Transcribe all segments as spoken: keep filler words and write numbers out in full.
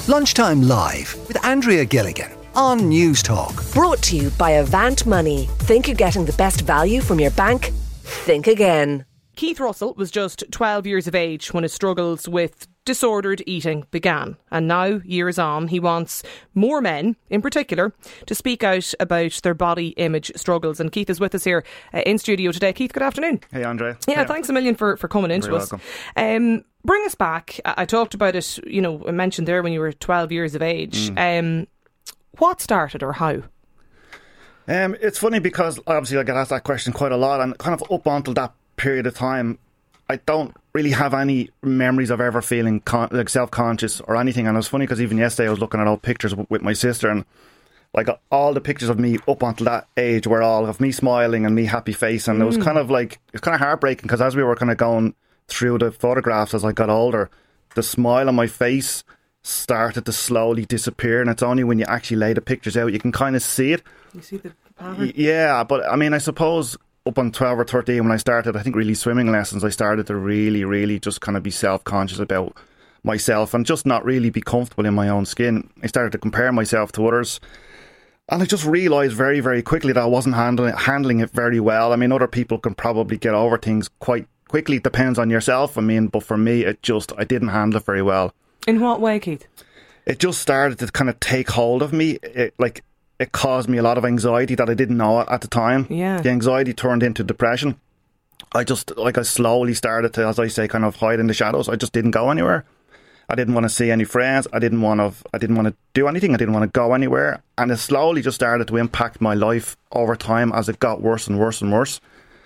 Lunchtime Live with Andrea Gilligan on News Talk. Brought to you by Avant Money. Think you're getting the best value from your bank? Think again. Keith Russell was just twelve years of age when his struggles with disordered eating began. And now, years on, he wants more men, in particular, to speak out about their body image struggles. And Keith is with us here uh, in studio today. Keith, good afternoon. Hey, Andre. Yeah, yeah. Thanks a million for, for coming into You're us. welcome. Um, bring us back. I, I talked about it, you know, I mentioned there when you were twelve years of age. Mm. Um, what started or how? Um, it's funny because obviously I get asked that question quite a lot, and kind of up until that period of time, I don't really have any memories of ever feeling con- like self-conscious or anything. And it was funny because even yesterday I was looking at old pictures w- with my sister, and like all the pictures of me up until that age were all of me smiling and me happy face, and mm. it was kind of like, it's kind of heartbreaking because as we were kind of going through the photographs as I got older, the smile on my face started to slowly disappear, and it's only when you actually lay the pictures out you can kind of see it. You see the pattern? Yeah, but I mean, I suppose up on twelve or thirteen when I started, I think really swimming lessons, I started to really, really just kind of be self-conscious about myself and just not really be comfortable in my own skin. I started to compare myself to others, and I just realised very, very quickly that I wasn't handling it, handling it very well. I mean, other people can probably get over things quite quickly. It depends on yourself, I mean, but for me, it just, I didn't handle it very well. In what way, Keith? It just started to kind of take hold of me. It, like, it caused me a lot of anxiety that I didn't know at the time. Yeah. The anxiety turned into depression. I just, like, I slowly started to, as I say, kind of hide in the shadows. I just didn't go anywhere. I didn't want to see any friends. I didn't want to, I didn't want to do anything. I didn't want to go anywhere. And it slowly just started to impact my life over time as it got worse and worse and worse.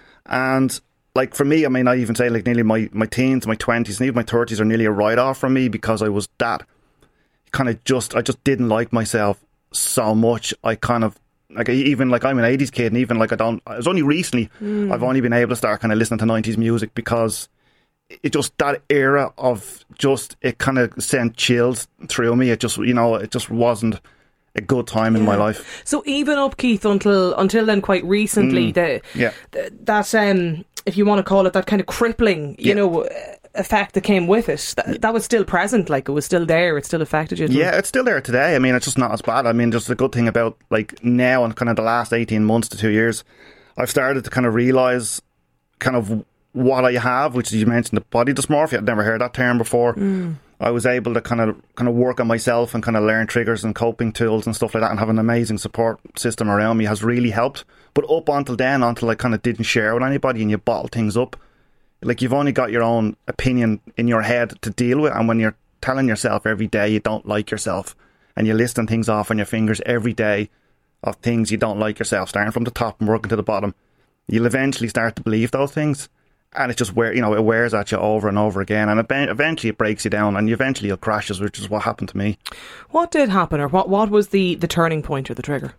And like for me, I mean, I even say like nearly my, my teens, my twenties, and even my thirties are nearly a write-off from me because I was that kind of just, I just didn't like myself so much. I kind of, like, even like I'm an eighties kid, and even like I don't, it was only recently mm. I've only been able to start kind of listening to nineties music because it just, that era of just, it kind of sent chills through me. It just, you know, it just wasn't a good time yeah. in my life. So even up, Keith, until until then, quite recently, mm. the, yeah. the that um, if you want to call it that kind of crippling, you yeah. know, effect that came with it, that, that was still present. Like, it was still there. It still affected you. Yeah, it's still there today. I mean, it's just not as bad. I mean, just the good thing about like now and kind of the last eighteen months to two years, I've started to kind of realise kind of what I have, which you mentioned, the body dysmorphia. I'd never heard that term before. Mm. I was able to kind of kind of work on myself and kind of learn triggers and coping tools and stuff like that, and have an amazing support system around me has really helped. But up until then, until I kind of didn't share with anybody and you bottle things up, like you've only got your own opinion in your head to deal with, and when you're telling yourself every day you don't like yourself and you're listing things off on your fingers every day of things you don't like yourself, starting from the top and working to the bottom, you'll eventually start to believe those things. And it just wear, you know, it wears at you over and over again, and eventually it breaks you down, and eventually it crashes, which is what happened to me. What did happen, or what, what was the, the turning point or the trigger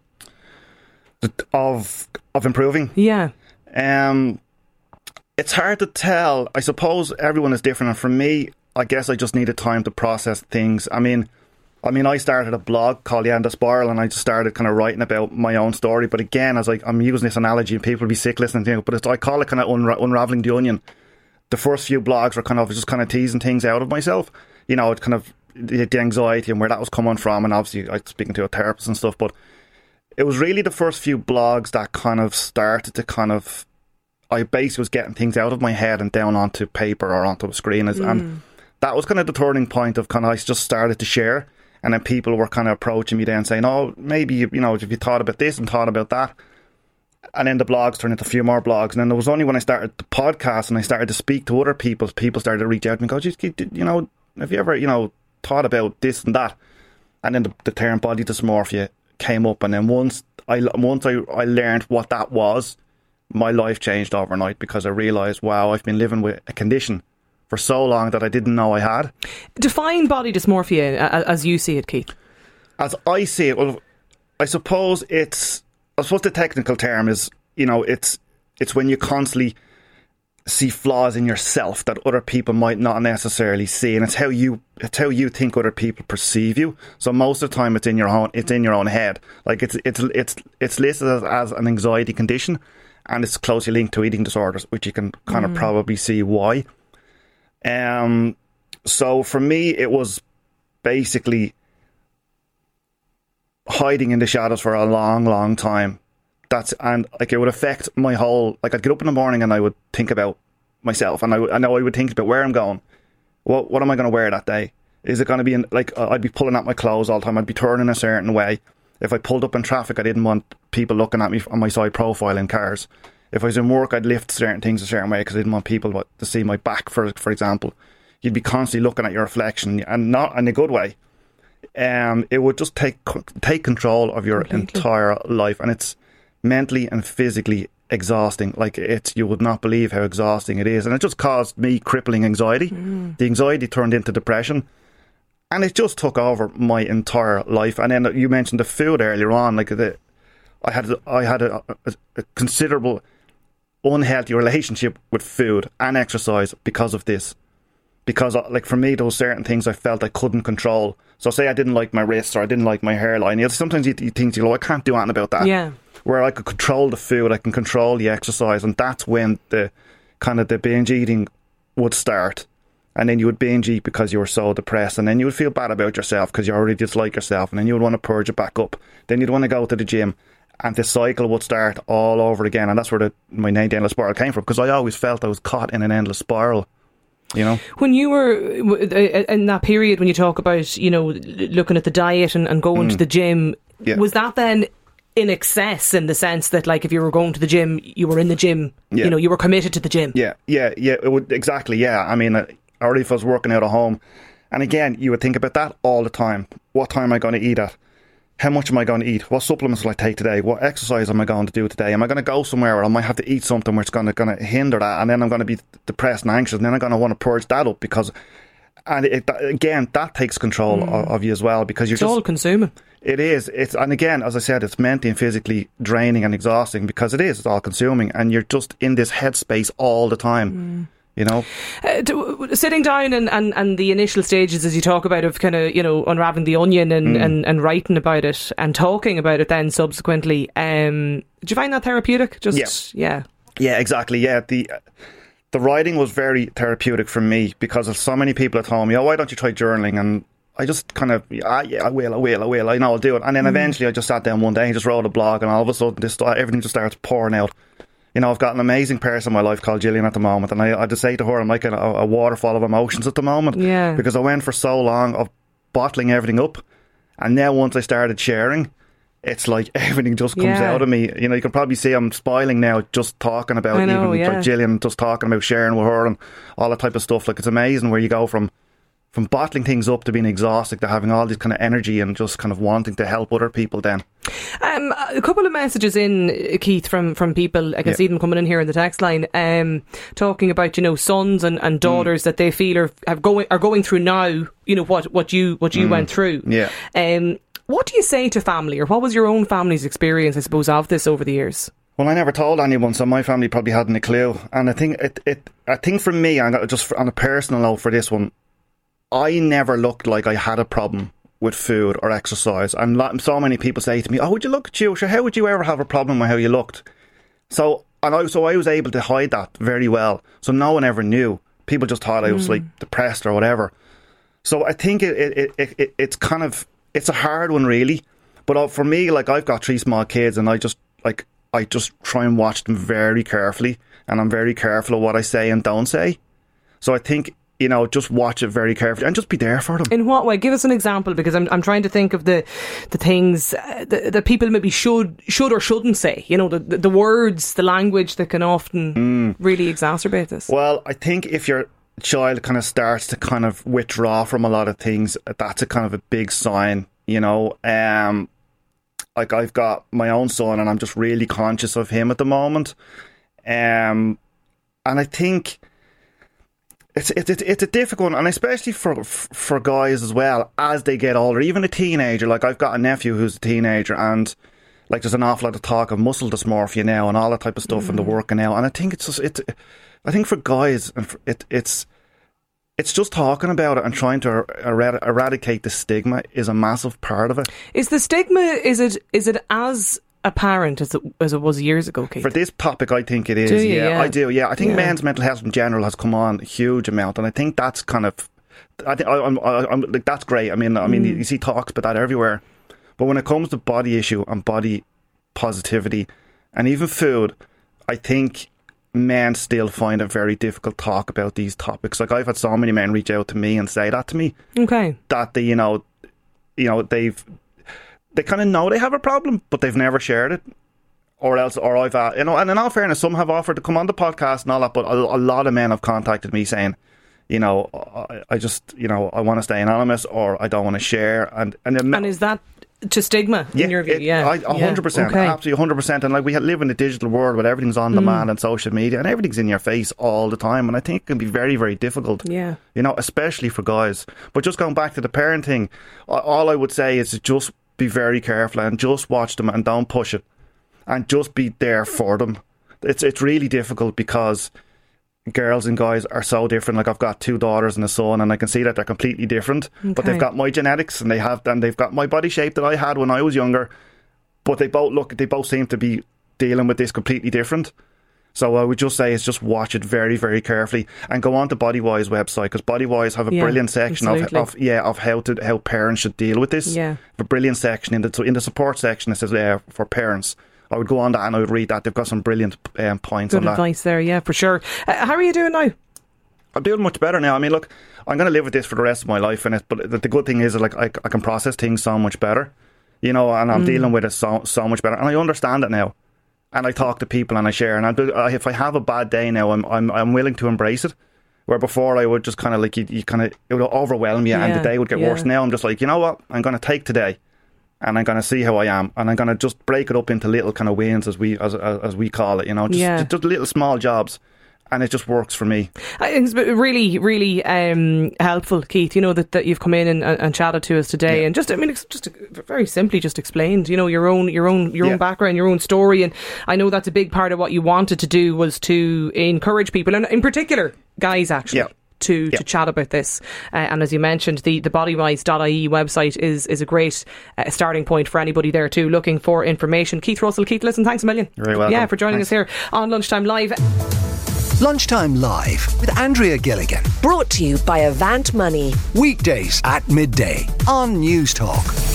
of of improving? Yeah, um, it's hard to tell. I suppose everyone is different, and for me, I guess I just needed time to process things. I mean, I mean, I started a blog called The End of Spiral, and I just started kind of writing about my own story. But again, as like I'm using this analogy, and people will be sick listening to it, but it's, I call it kind of unra- unraveling the onion. The first few blogs were kind of just kind of teasing things out of myself, you know, it kind of the, the anxiety and where that was coming from, and obviously I was speaking to a therapist and stuff. But it was really the first few blogs that kind of started to kind of, I basically was getting things out of my head and down onto paper or onto a screen, mm. and that was kind of the turning point of kind of I just started to share. And then people were kind of approaching me then saying, oh, maybe, you know, if you thought about this and thought about that. And then the blogs turned into a few more blogs. And then there was only when I started the podcast and I started to speak to other people, people started to reach out to me and go, just, you know, have you ever, you know, thought about this and that? And then the, the term body dysmorphia came up. And then once I, once I, I learned what that was, my life changed overnight, because I realised, wow, I've been living with a condition for so long that I didn't know I had. Define body dysmorphia as you see it, Keith. As I see it, well, I suppose it's, I suppose the technical term is, you know, it's it's when you constantly see flaws in yourself that other people might not necessarily see, and it's how you it's how you think other people perceive you. So most of the time, it's in your own it's in your own head. Like it's it's it's it's listed as, as an anxiety condition, and it's closely linked to eating disorders, which you can kind mm. of probably see why. Um, so for me, it was basically hiding in the shadows for a long, long time. That's and like it would affect my whole. Like I'd get up in the morning and I would think about myself, and I, I know I would think about where I'm going. What what am I going to wear that day? Is it going to be in, like uh, I'd be pulling at my clothes all the time. I'd be turning a certain way. If I pulled up in traffic, I didn't want people looking at me on my side profile in cars. If I was in work, I'd lift certain things a certain way because I didn't want people to see my back, for for example. You'd be constantly looking at your reflection, and not in a good way. Um, it would just take take control of your Completely. entire life, and it's mentally and physically exhausting. Like it's, you would not believe how exhausting it is, and it just caused me crippling anxiety. Mm. The anxiety turned into depression. And it just took over my entire life. And then you mentioned the food earlier on. Like the, I had, I had a, a, a considerable unhealthy relationship with food and exercise because of this. Because, like for me, there were certain things I felt I couldn't control. So, say I didn't like my wrists or I didn't like my hairline. You know, sometimes you, you think, you know, I can't do anything about that. Yeah. Where I could control the food, I can control the exercise, and that's when the kind of the binge eating would start. And then you would binge eat because you were so depressed, and then you would feel bad about yourself because you already dislike yourself, and then you would want to purge it back up. Then you'd want to go to the gym, and the cycle would start all over again. And that's where the, my name, the Endless Spiral, came from, because I always felt I was caught in an endless spiral. You know, when you were in that period, when you talk about, you know, looking at the diet and, and going mm. to the gym, yeah. was that then in excess, in the sense that, like, if you were going to the gym, you were in the gym, yeah. you know, you were committed to the gym? Yeah, yeah, yeah. It would exactly. Yeah, I mean. Uh, or if I was working out at home. And again, you would think about that all the time. What time am I going to eat at? How much am I going to eat? What supplements will I take today? What exercise am I going to do today? Am I going to go somewhere where I might have to eat something which is going to, going to hinder that? And then I'm going to be depressed and anxious, and then I'm going to want to purge that up because... And it, again, that takes control mm. of, of you as well, because you're it's just... It's all consuming. It is. It's And again, as I said, it's mentally and physically draining and exhausting, because it is. It's all consuming, and you're just in this headspace all the time. Mm. You know, uh, to, sitting down and, and, and the initial stages, as you talk about, of kind of, you know, unraveling the onion and, mm. and, and writing about it and talking about it then subsequently. Um, did you find that therapeutic? Just yeah, yeah, yeah, exactly. Yeah, the the writing was very therapeutic for me, because of so many people had told me, "Oh, why don't you try journaling?" And I just kind of, ah, yeah, I will, I will, I will. I know I'll do it. And then mm. eventually, I just sat down one day and just wrote a blog, and all of a sudden, this everything just starts pouring out. You know, I've got an amazing person in my life called Gillian at the moment, and I, I just say to her, I'm like a, a waterfall of emotions at the moment. Yeah. Because I went for so long of bottling everything up, and now once I started sharing, it's like everything just comes yeah. out of me. You know, you can probably see I'm smiling now just talking about I know, even yeah. like Gillian, just talking about sharing with her and all that type of stuff. Like, it's amazing where you go from from bottling things up to being exhausted to having all this kind of energy and just kind of wanting to help other people then. Um, a couple of messages in, Keith, from, from people. I can yeah. see them coming in here in the text line, um, talking about, you know, sons and, and daughters mm. that they feel are have going are going through now, you know, what, what you what you mm. went through. Yeah. Um, what do you say to family, or what was your own family's experience, I suppose, of this over the years? Well, I never told anyone, so my family probably hadn't a clue. And I think it, it I think for me, and just on a personal note for this one, I never looked like I had a problem with food or exercise. And so many people say to me, "Oh, would you look at you? Sure, how would you ever have a problem with how you looked?" So, and I, so I was able to hide that very well. So no one ever knew. People just thought I was mm. like depressed or whatever. So I think it, it, it, it it's kind of, it's a hard one really. But for me, like, I've got three small kids, and I just like I just try and watch them very carefully, and I'm very careful of what I say and don't say. So I think, you know, just watch it very carefully and just be there for them. In what way? Give us an example, because I'm I'm trying to think of the the things uh, that, that people maybe should should or shouldn't say. You know, the the, the words, the language that can often mm. really exacerbate this. Well, I think if your child kind of starts to kind of withdraw from a lot of things, that's a kind of a big sign. You know, um, like I've got my own son, and I'm just really conscious of him at the moment. Um, and I think. It's it's it's a difficult one, and especially for for guys as well, as they get older. Even a teenager, like I've got a nephew who's a teenager, and like there's an awful lot of talk of muscle dysmorphia now and all that type of stuff mm. in the working out. And I think it's just it. I think for guys, and for it it's it's just talking about it and trying to er- eradicate the stigma is a massive part of it. Is the stigma? Is it is it as apparent as it, as it was years ago, Keith? For this topic, I think it is. Do you? Yeah, yeah, I do. Yeah, I think yeah. men's mental health in general has come on a huge amount, and I think that's kind of, I think I, I'm, I, I'm like that's great. I mean, I mean, mm. you, you see talks about that everywhere, But when it comes to body issue and body positivity and even food, I think men still find it very difficult to talk about these topics. Like, I've had so many men reach out to me and say that to me. Okay. That they, you know, you know, they've, they kind of know they have a problem, but they've never shared it. Or else, or I've, uh, you know, and in all fairness, some have offered to come on the podcast and all that, but a, a lot of men have contacted me saying, you know, I, I just, you know, I want to stay anonymous, or I don't want to share. And and, it, and is that to stigma in yeah, your view? It, yeah, I, one hundred percent, okay. Absolutely one hundred percent. And like, we live in a digital world where everything's on demand mm. and social media, and everything's in your face all the time. And I think it can be very, very difficult. Yeah, you know, especially for guys. But just going back to the parenting, all I would say is to just be very careful and just watch them and don't push it, and just be there for them. It's it's really difficult because girls and guys are so different. Like, I've got two daughters and a son, and I can see that they're completely different. Okay. But they've got my genetics, and they have and they've got my body shape that I had when I was younger. But they both look, they both seem to be dealing with this completely different. So I would just say is just watch it very, very carefully, and go on to Bodywise website, because Bodywise have a yeah, brilliant section of, of yeah of how to how parents should deal with this. Yeah, a brilliant section in the in the support section. It says there uh, for parents. I would go on that and I would read that. They've got some brilliant um, points Good on that. Good advice there, yeah, for sure. Uh, how are you doing now? I'm doing much better now. I mean, look, I'm going to live with this for the rest of my life, and it, but the, the good thing is, like, I, I can process things so much better, you know, and I'm mm. dealing with it so so much better, and I understand it now. And I talk to people and I share, and I do, I, if I have a bad day now, I'm I'm I'm willing to embrace it. Where before I would just kind of like you, you kind of it would overwhelm you, yeah, and the day would get yeah. worse. Now I'm just like, you know what, I'm going to take today. And I'm going to see how I am, and I'm going to just break it up into little kind of wins, as we as as, as we call it, you know, just, yeah. just, just little small jobs, and it just works for me. It's really, really um, helpful, Keith. You know that, that you've come in and, and chatted to us today, yeah. and just I mean, it's just very simply just explained, you know, your own your own your yeah. own background, your own story, and I know that's a big part of what you wanted to do was to encourage people, and in particular, guys, actually. Yeah. To, yeah. to chat about this, uh, and as you mentioned, the, the bodywise dot I E website is is a great uh, starting point for anybody there too looking for information. Keith Russell, Keith, listen, thanks a million. You're very welcome. Yeah, for joining thanks. us here on Lunchtime Live. Lunchtime Live with Andrea Gilligan. Brought to you by Avant Money. Weekdays at midday on News Talk.